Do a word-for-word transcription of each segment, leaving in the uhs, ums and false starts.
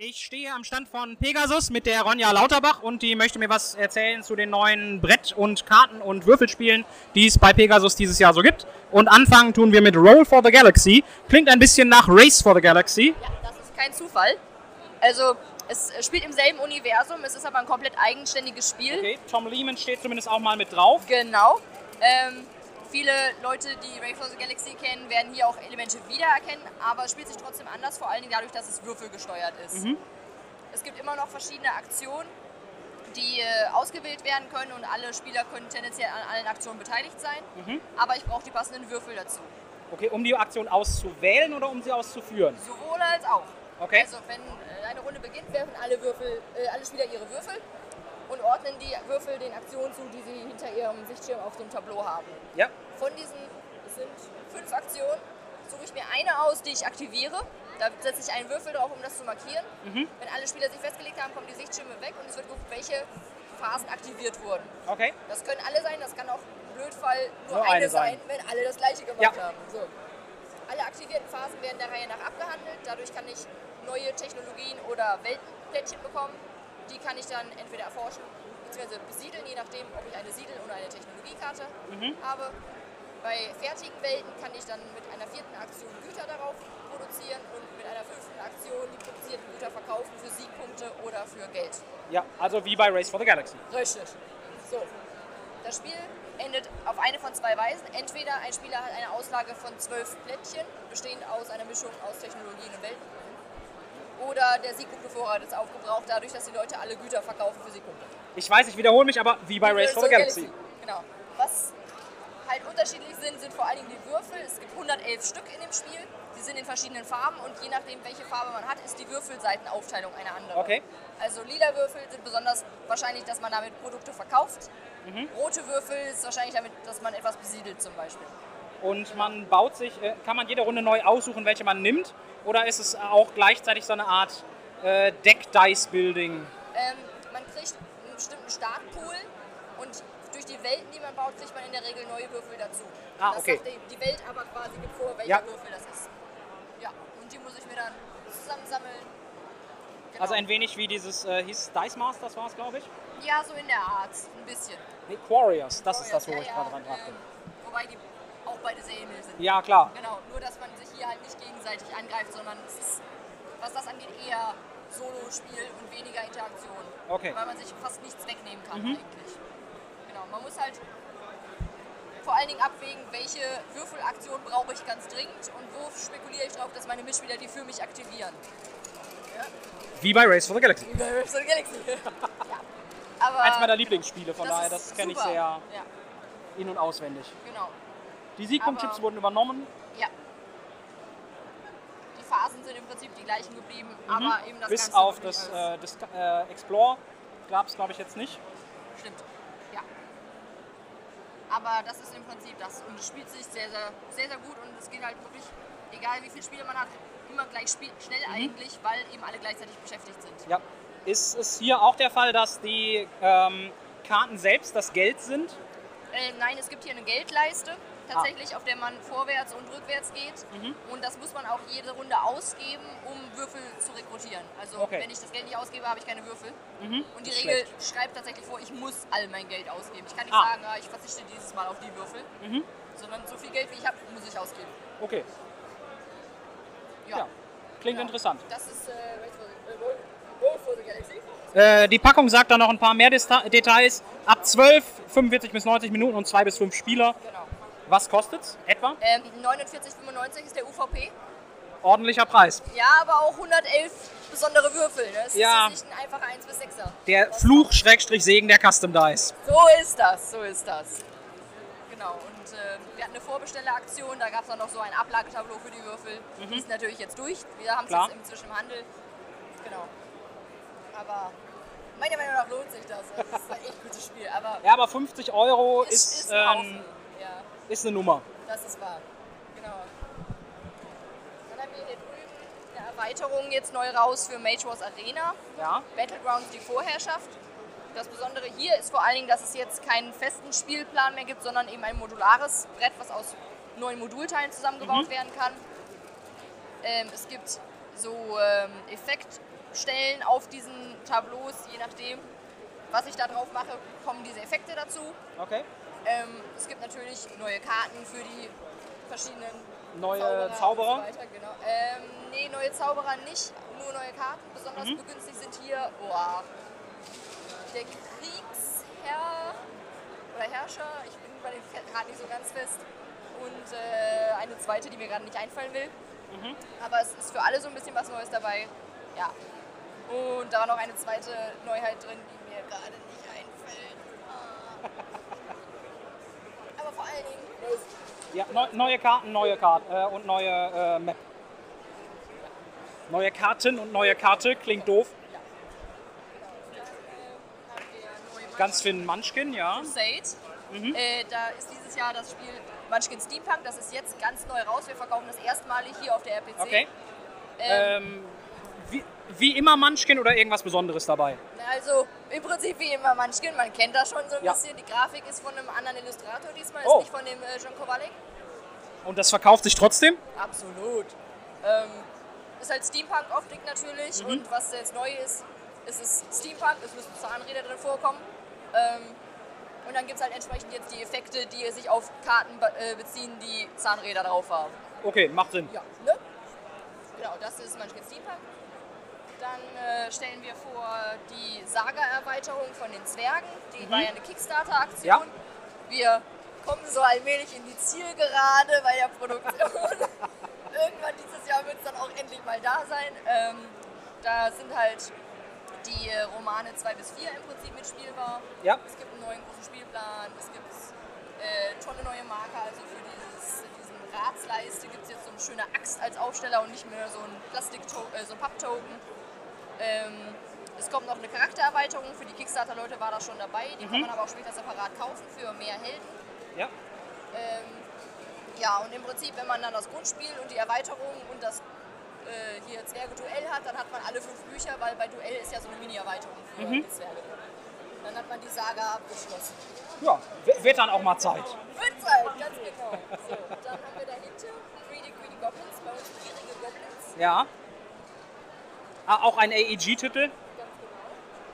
Ich stehe am Stand von Pegasus mit der Ronja Lauterbach und die möchte mir was erzählen zu den neuen Brett- und Karten- und Würfelspielen, die es bei Pegasus dieses Jahr so gibt. Und anfangen tun wir mit Roll for the Galaxy. Klingt ein bisschen nach Race for the Galaxy. Ja, das ist kein Zufall. Also es spielt im selben Universum, es ist aber ein komplett eigenständiges Spiel. Okay, Tom Lehman steht zumindest auch mal mit drauf. Genau. Ähm, viele Leute, die Race for the Galaxy kennen, werden hier auch Elemente wiedererkennen, aber es spielt sich trotzdem anders, vor allen Dingen dadurch, dass es würfelgesteuert ist. Mhm. Es gibt immer noch verschiedene Aktionen, die äh, ausgewählt werden können und alle Spieler können tendenziell an allen Aktionen beteiligt sein, mhm. aber ich brauche die passenden Würfel dazu. Okay, um die Aktion auszuwählen oder um sie auszuführen? Sowohl als auch. Okay. Also wenn äh, eine Runde beginnt, werfen alle, Würfel, äh, alle Spieler ihre Würfel und ordnen die Würfel den Aktionen zu, die sie hinter ihrem Sichtschirm auf dem Tableau haben. Ja. Von diesen, es sind fünf Aktionen, suche ich mir eine aus, die ich aktiviere. Da setze ich einen Würfel drauf, um das zu markieren. Mhm. Wenn alle Spieler sich festgelegt haben, kommen die Sichtschirme weg und es wird geguckt, welche Phasen aktiviert wurden. Okay. Das können alle sein, das kann auch im Blödfall nur, nur eine, eine sein, sein, wenn alle das gleiche gemacht ja. haben. So. Alle aktivierten Phasen werden der Reihe nach abgehandelt. Dadurch kann ich neue Technologien oder Weltenplättchen bekommen. Die kann ich dann entweder erforschen bzw. besiedeln, je nachdem, ob ich eine Siedel- oder eine Technologiekarte mhm. habe. Bei fertigen Welten kann ich dann mit einer vierten Aktion Güter darauf produzieren und mit einer fünften Aktion die produzierten Güter verkaufen für Siegpunkte oder für Geld. Ja, also wie bei Race for the Galaxy. Richtig. So. Das Spiel endet auf eine von zwei Weisen. Entweder ein Spieler hat eine Auslage von zwölf Plättchen, bestehend aus einer Mischung aus Technologien und Welten. Oder der Siegpunktevorrat ist aufgebraucht, dadurch, dass die Leute alle Güter verkaufen für Siegpunkte. Ich weiß, ich wiederhole mich, aber wie bei Race for the Galaxy. Genau. Was halt unterschiedlich sind, sind vor allen Dingen die Würfel. Es gibt hundertelf Stück in dem Spiel. Die sind in verschiedenen Farben und je nachdem, welche Farbe man hat, ist die Würfelseitenaufteilung eine andere. Okay. Also lila Würfel sind besonders wahrscheinlich, dass man damit Produkte verkauft. Mhm. Rote Würfel ist wahrscheinlich damit, dass man etwas besiedelt zum Beispiel. Und man baut sich, kann man jede Runde neu aussuchen, welche man nimmt? Oder ist es auch gleichzeitig so eine Art äh, Deck-Dice-Building? Ähm, man kriegt einen bestimmten Startpool und durch die Welten, die man baut, kriegt man in der Regel neue Würfel dazu. Ah, okay. Das sagt die, die Welt aber quasi gibt vor, welcher ja. Würfel das ist. Ja, und die muss ich mir dann zusammensammeln. Genau. Also ein wenig wie dieses, äh, hieß Dice Masters war es, glaube ich? Ja, so in der Art, ein bisschen. Nee, Quarriors, das Quarriors, ist das, wo ja, ich ja, gerade dran dachte. Äh, wobei die auch beide sehr ähnlich sind. Ja, klar. Genau, nur dass man sich hier halt nicht gegenseitig angreift, sondern es ist, was das angeht, eher Solo-Spiel und weniger Interaktion. Okay. Weil man sich fast nichts wegnehmen kann mhm. eigentlich. Genau, man muss halt vor allen Dingen abwägen, welche Würfelaktion brauche ich ganz dringend und wo spekuliere ich drauf, dass meine Mitspieler die für mich aktivieren. Ja? Wie bei Race for the Galaxy. Wie bei Race for the Galaxy. ja. Aber eins meiner Lieblingsspiele, von das daher, das kenne ich sehr ja. in- und auswendig. Genau. Die Siegpunktchips wurden übernommen. Ja. Die Phasen sind im Prinzip die gleichen geblieben, mhm. aber eben das Bis Ganze auf das, äh, das äh, Explore gab es, glaube ich, jetzt nicht. Stimmt, ja. Aber das ist im Prinzip das und es spielt sich sehr, sehr, sehr, sehr gut und es geht halt wirklich, egal wie viele Spiele man hat, immer gleich spiel schnell mhm. eigentlich, weil eben alle gleichzeitig beschäftigt sind. Ja. Ist es hier auch der Fall, dass die ähm, Karten selbst das Geld sind? Äh, nein, es gibt hier eine Geldleiste, tatsächlich, ah. auf der man vorwärts und rückwärts geht. Mhm. Und das muss man auch jede Runde ausgeben, um Würfel zu rekrutieren. Also okay. wenn ich das Geld nicht ausgebe, habe ich keine Würfel. Mhm. Und die Regel Schlecht. schreibt tatsächlich vor, ich muss all mein Geld ausgeben. Ich kann nicht ah. sagen, ich verzichte dieses Mal auf die Würfel, mhm. sondern so viel Geld, wie ich habe, muss ich ausgeben. Okay. Ja. ja. Klingt genau. interessant. Das ist äh, Roll for the Galaxy. Äh, die Packung sagt da noch ein paar mehr Desta Details. Ab zwölf, fünfundvierzig bis neunzig Minuten und zwei bis fünf Spieler. Genau. Was kostet es etwa? Ähm, neunundvierzig fünfundneunzig ist der U V P. Ordentlicher Preis. Ja, aber auch hundertelf besondere Würfel. Ne? Das ja. ist nicht ein einfacher eins bis sechser. Der Fluch-Segen der Custom Dice. So ist das, so ist das. Genau, und äh, wir hatten eine Vorbestelleraktion, da gab es auch noch so ein Ablagetableau für die Würfel. Mhm. Die ist natürlich jetzt durch. Wir haben es jetzt inzwischen im Handel. Genau. Aber meiner Meinung nach lohnt sich das. Das ist ein echt gutes Spiel. Aber ja, aber fünfzig Euro ist, ist, ist, ein ähm, ja. ist eine Nummer. Das ist wahr. Genau. Dann haben wir hier drüben eine Erweiterung jetzt neu raus für Mage Wars Arena. Ja. Battlegrounds, die Vorherrschaft. Das Besondere hier ist vor allen Dingen, dass es jetzt keinen festen Spielplan mehr gibt, sondern eben ein modulares Brett, was aus neun Modulteilen zusammengebaut mhm. werden kann. Ähm, es gibt so ähm, Effektstellen auf diesen Tableaus, je nachdem, was ich da drauf mache, kommen diese Effekte dazu. Okay. Ähm, es gibt natürlich neue Karten für die verschiedenen Neue Zauberer. Zauberer? Und so weiter, genau. ähm, nee, neue Zauberer nicht, nur neue Karten. Besonders Mhm. begünstigt sind hier oh, der Kriegsherr oder Herrscher. Ich bin bei den Karten nicht so ganz fest. Und äh, eine zweite, die mir gerade nicht einfallen will. Mhm. Aber es ist für alle so ein bisschen was Neues dabei. Ja. Und da war noch eine zweite Neuheit drin, die mir gerade nicht einfällt. Ah. Aber vor allen Dingen Ja, neu, neue Karten, neue Karten äh, und neue äh, Map. Neue Karten und neue Karte, klingt doof. Ganz Finn Munchkin, ja. Crusade. Mhm. Äh, da ist dieses Jahr das Spiel Munchkin Steampunk. Das ist jetzt ganz neu raus. Wir verkaufen das erstmalig hier auf der R P C. Okay. Ähm, Ähm, wie, wie immer Munchkin oder irgendwas Besonderes dabei? Also im Prinzip wie immer Munchkin. Man kennt das schon so ein Ja. bisschen. Die Grafik ist von einem anderen Illustrator diesmal. Oh. Ist nicht von dem äh, John Kowalik. Und das verkauft sich trotzdem? Absolut. Ähm, ist halt Steampunk-Optik natürlich. Mhm. Und was jetzt neu ist, ist es Steampunk. Es müssen Zahnräder drin vorkommen. Ähm, und dann gibt es halt entsprechend jetzt die Effekte, die sich auf Karten be äh, beziehen, die Zahnräder drauf haben. Okay, macht Sinn. Ja, ne? Genau, das ist Munchkin Steampunk. Dann äh, stellen wir vor die Saga-Erweiterung von den Zwergen. Die Mhm. war ja eine Kickstarter-Aktion. Ja. Wir kommen so allmählich in die Zielgerade bei der Produktion. Irgendwann dieses Jahr wird es dann auch endlich mal da sein. Ähm, da sind halt die äh, Romane zwei bis vier im Prinzip mitspielbar. Ja. Es gibt einen neuen großen Spielplan, es gibt äh, tolle neue Marker, also für dieses, diesen Ratsleiste gibt es jetzt so eine schöne Axt als Aufsteller und nicht mehr so ein Plastik äh, so ein Papptoken. Ähm, es kommt noch eine Charaktererweiterung, für die Kickstarter-Leute war das schon dabei, die kann Mhm. man aber auch später separat kaufen für mehr Helden. Ja. Ähm, ja, und im Prinzip, wenn man dann das Grundspiel und die Erweiterung und das äh, hier Zwerge-Duell hat, dann hat man alle fünf Bücher, weil bei Duell ist ja so eine Mini-Erweiterung für Mhm. die Zwerge. Dann hat man die Saga abgeschlossen. Ja, w- wird dann auch mal Zeit. Wird Zeit, ganz genau. So, dann haben wir dahinter Greedy Greedy Goblins, bei uns gierige Goblins. Ja. Ah, auch ein A E G-Titel. Ganz genau.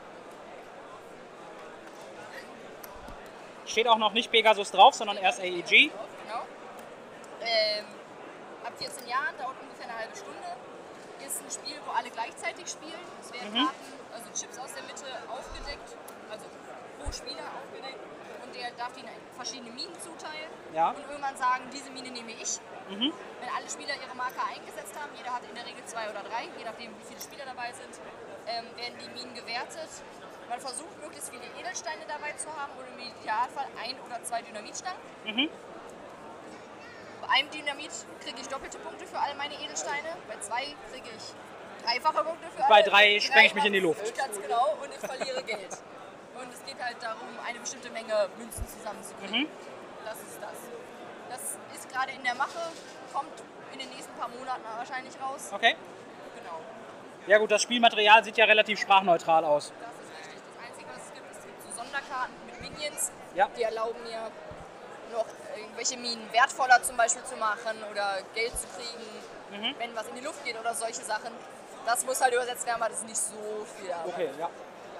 Steht auch noch nicht Pegasus drauf, sondern erst A E G. Genau. Ähm, ab vierzehn Jahren, dauert ungefähr eine halbe Stunde. Ist ein Spiel, wo alle gleichzeitig spielen. Es werden Mhm. Karten, also Chips aus der Mitte aufgedeckt, also pro Spieler aufgedeckt. Und der darf ihnen verschiedene Minen zuteilen. Ja. Und irgendwann sagen, diese Mine nehme ich. Mhm. Wenn alle Spieler ihre Marker eingesetzt haben, jeder hat in der Regel zwei oder drei, je nachdem wie viele Spieler dabei sind, ähm, werden die Minen gewertet. Man versucht möglichst viele Edelsteine dabei zu haben oder im Idealfall ein oder zwei Dynamitstangen. Mhm. Bei einem Dynamit kriege ich doppelte Punkte für all meine Edelsteine, bei zwei kriege ich dreifache Punkte für alle. Bei drei spreng ich mich in die Luft. Ganz genau, und ich verliere Geld. Und es geht halt darum, eine bestimmte Menge Münzen zusammenzukriegen. Mhm. Das ist das. Das ist gerade in der Mache, kommt in den nächsten paar Monaten wahrscheinlich raus. Okay. Genau. Ja gut, das Spielmaterial sieht ja relativ sprachneutral aus. Das ist richtig. Das Einzige, was es gibt, es gibt so Sonderkarten mit Minions. Ja. Die erlauben mir noch irgendwelche Minen wertvoller zum Beispiel zu machen oder Geld zu kriegen, Mhm. wenn was in die Luft geht oder solche Sachen. Das muss halt übersetzt werden, aber das ist nicht so viel Arbeit. Okay, ja.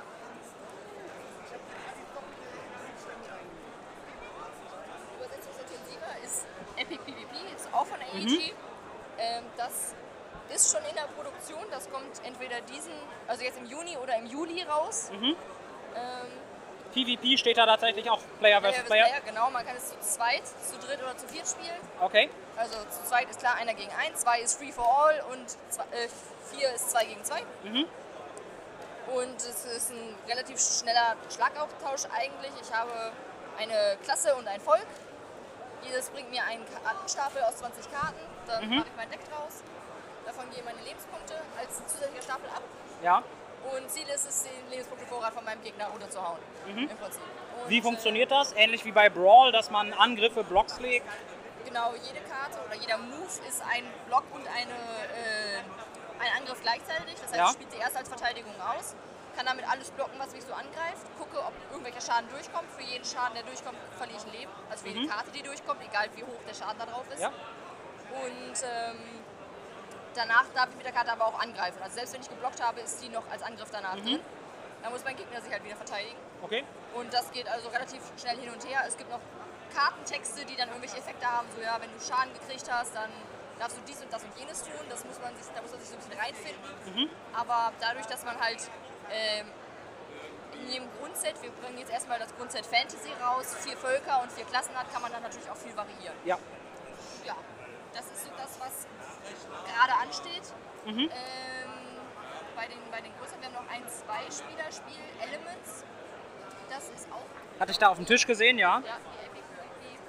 Übersetzungsintensiver ist Epic PvP, ist auch von A E G. Mhm. Ähm, das ist schon in der Produktion, das kommt entweder diesen, also jetzt im Juni oder im Juli raus. Mhm. Ähm, PvP steht da tatsächlich auch Player Player versus Player. Player. Player, genau, man kann es zu zweit, zu dritt oder zu viert spielen. Okay. Also zu zweit ist klar einer gegen eins, zwei ist free for all und zwei, äh, vier ist zwei gegen zwei. Mhm. Und es ist ein relativ schneller Schlagabtausch eigentlich. Ich habe eine Klasse und ein Volk. Jedes bringt mir einen Kartenstapel aus zwanzig Karten. Dann Mhm. mache ich mein Deck draus. Davon gehen meine Lebenspunkte als zusätzlicher Stapel ab. Ja. Und Ziel ist es, den Lebenspunktevorrat von meinem Gegner runterzuhauen. Mhm. Im Prinzip. Und, Wie funktioniert das? Ähnlich wie bei Brawl, dass man Angriffe, Blocks legt? Äh, genau, jede Karte oder jeder Move ist ein Block und eine, äh, ein Angriff gleichzeitig. Das heißt, Ja. ich spiele sie erst als Verteidigung aus, kann damit alles blocken, was mich so angreift, gucke, ob irgendwelcher Schaden durchkommt. Für jeden Schaden, der durchkommt, verliere ich ein Leben. Also für jede Mhm. Karte, die durchkommt, egal wie hoch der Schaden da drauf ist. Ja. Und ähm, danach darf ich mit der Karte aber auch angreifen. Also selbst wenn ich geblockt habe, ist die noch als Angriff danach mhm. drin. Da muss mein Gegner sich halt wieder verteidigen. Okay. Und das geht also relativ schnell hin und her. Es gibt noch Kartentexte, die dann irgendwelche Effekte haben. So, ja, wenn du Schaden gekriegt hast, dann darfst du dies und das und jenes tun. Das muss man sich, da muss man sich so ein bisschen reinfinden. Mhm. Aber dadurch, dass man halt ähm, in jedem Grundset, wir bringen jetzt erstmal das Grundset Fantasy raus, vier Völker und vier Klassen hat, kann man dann natürlich auch viel variieren. Ja. Ja, das ist so das, was gerade ansteht. Mhm. Ähm, bei, den, bei den größeren, wir haben noch ein Zwei-Spieler-Spiel, Elements. Das ist auch... Hatte ich da auf dem Tisch gesehen, ja? Ja, die Epic Rugby.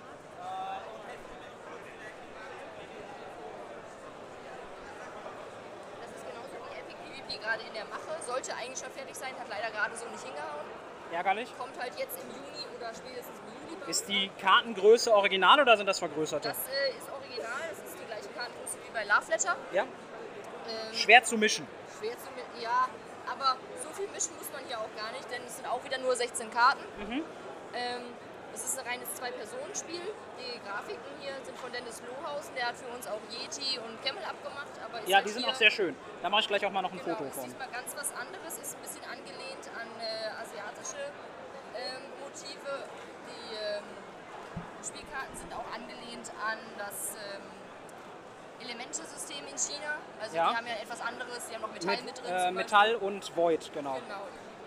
Das ist genauso wie Epic PvP gerade in der Mache. Sollte eigentlich schon fertig sein, hat leider gerade so nicht hingehauen. Ärgerlich. Kommt halt jetzt im Juni oder spätestens im Juli. Ist die Kartengröße original oder sind das vergrößerte? Das äh, ist original, das ist die gleiche Kartengröße wie bei Love Letter. Ja. Ähm, schwer zu mischen. Schwer zu mischen, ja. Aber so viel mischen muss man hier auch gar nicht, denn es sind auch wieder nur sechzehn Karten. Mhm. Ähm, es ist ein reines Zwei-Personen-Spiel. Die Grafiken hier sind von Dennis Lohausen, der hat für uns auch Yeti und Camel abgemacht. Aber ist ja, halt die sind hier, auch sehr schön. Da mache ich gleich auch mal noch ein genau, Foto ist von. diesmal ganz was anderes, ist ein bisschen angelehnt an äh, asiatische ähm, Motive. Die ähm, Spielkarten sind auch angelehnt an das ähm, Elemente-System in China. Also ja. die haben ja etwas anderes, die haben noch Metall mit, mit drin. Äh, Metall und Void, genau. Genau.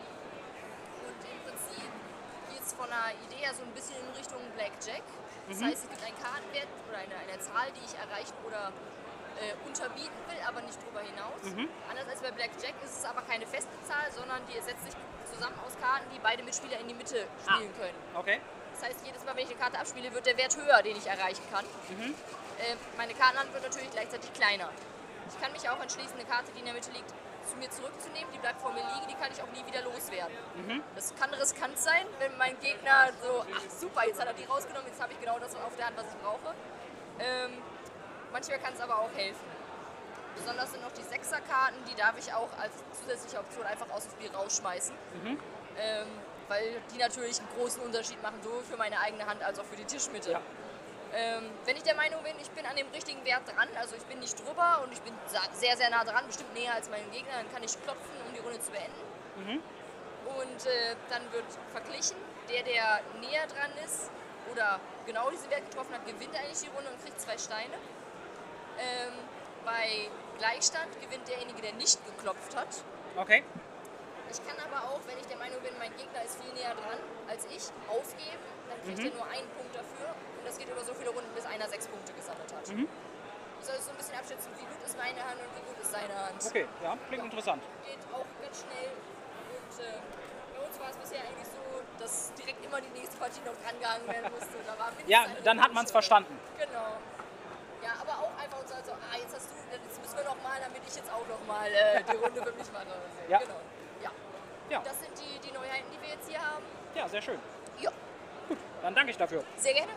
Und im Prinzip geht es von der Idee her so ein bisschen in Richtung Blackjack. Das mhm. heißt, es gibt einen Kartenwert oder eine, eine Zahl, die ich erreichen oder äh, unterbieten will, aber nicht darüber hinaus. Mhm. Anders als bei Blackjack ist es aber keine feste Zahl, sondern die setzt sich zusammen aus Karten, die beide Mitspieler in die Mitte spielen ah. können. Okay. Das heißt, jedes Mal, wenn ich eine Karte abspiele, wird der Wert höher, den ich erreichen kann. Mhm. Äh, meine Kartenhand wird natürlich gleichzeitig kleiner. Ich kann mich auch entschließen, eine Karte, die in der Mitte liegt, zu mir zurückzunehmen. Die bleibt vor mir liegen, die kann ich auch nie wieder loswerden. Mhm. Das kann riskant sein, wenn mein Gegner so, ach super, jetzt hat er die rausgenommen, jetzt habe ich genau das auf der Hand, was ich brauche. Ähm, manchmal kann es aber auch helfen. Besonders sind noch die Sechserkarten, die darf ich auch als zusätzliche Option einfach aus dem Spiel rausschmeißen. Mhm. Ähm, weil die natürlich einen großen Unterschied machen, sowohl für meine eigene Hand als auch für die Tischmitte. Ja. Ähm, wenn ich der Meinung bin, ich bin an dem richtigen Wert dran, also ich bin nicht drüber und ich bin sehr, sehr nah dran, bestimmt näher als mein Gegner, dann kann ich klopfen, um die Runde zu beenden. Mhm. Und äh, dann wird verglichen, der, der näher dran ist oder genau diesen Wert getroffen hat, gewinnt eigentlich die Runde und kriegt zwei Steine. Ähm, bei Gleichstand gewinnt derjenige, der nicht geklopft hat. Okay. Ich kann aber auch, wenn ich der Meinung bin, mein Gegner ist viel näher dran als ich, aufgeben, dann kriegt mhm. er nur einen Punkt dafür und das geht über so viele Runden, bis einer sechs Punkte gesammelt hat. Mhm. Ich soll so ein bisschen abschätzen, wie gut ist meine Hand und wie gut ist seine Hand. Okay, ja, klingt ja. interessant. Geht auch ganz schnell und äh, bei uns war es bisher eigentlich so, dass direkt immer die nächste Partie noch drangehangen werden musste. Da war ja, dann hat man es verstanden. Genau. Ja, aber auch einfach uns also, ah, jetzt hast du, jetzt müssen wir noch mal, damit ich jetzt auch noch mal äh, die Runde für mich mache. Ja. Genau. Ja. Ja. Das sind die, die Neuheiten, die wir jetzt hier haben. Ja, sehr schön. Ja. Gut, dann danke ich dafür. Sehr gerne.